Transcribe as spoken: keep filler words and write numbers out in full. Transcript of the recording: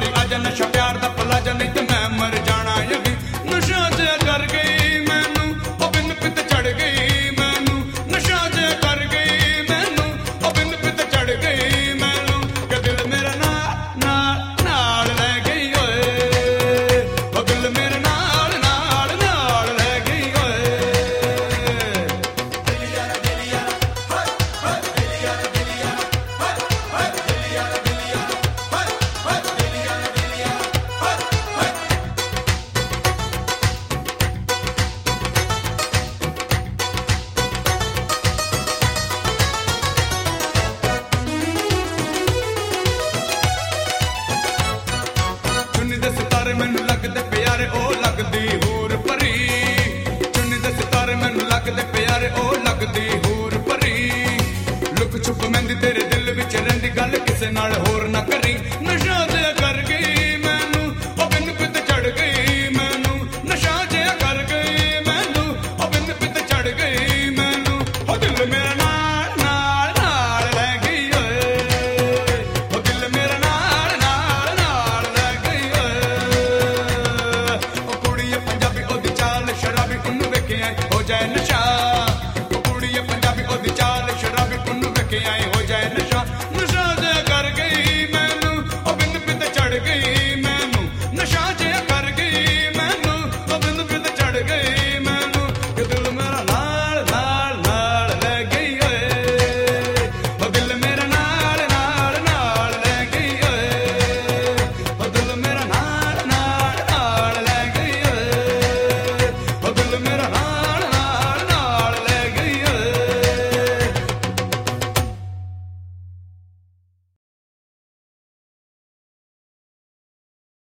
बारी आजा नशा प्यार दा पला जा नहीं तो मैं मर जाना यही नशा जे कर गई मैनू ओ बिन पित चढ़ गई मैनू नशा जे कर गई मैनू ओ बिन पित चढ़ गई मैनू के दिल मेरा नाल नाल नाल ले गई ओए ओ दिल मेरा नाल नाल नाल ले गई ओए दिल यारा दिल यारा हाय हाय दिल यारा दिल यारा हाय हाय दिल यारा दिल यारा हाय हाय दिल यारा दिल यारा हाय हाय चुन्नी दे सितारे मैनू लगदे प्यारे ओ लगदी होर परी चुन्नी दे सितारे मैनू लगदे प्यारे ओ लगदी होर परी लुक छुप मैंदी तेरे दिल विच रहिंदी गल किसे नाल होर ना करी नशा जे कर गई मैनू ओ बिन पित चढ़ गई मैनू नशा जे कर गई मैनू ओ बिन पित चढ़ गई मैनू ओ दिल मेरा नाल नाल नाल ले गई ओए ओ दिल मेरा नाल नाल नाल ले गई ओए ओ कुड़िए पंजाबी ओदी चाल शराबी उन्नू वेखे आई हो जाए नशा ओ कुड़िए पंजाबी ओदी चाल शराबी उन्नू वेखे आई हो जाए नशा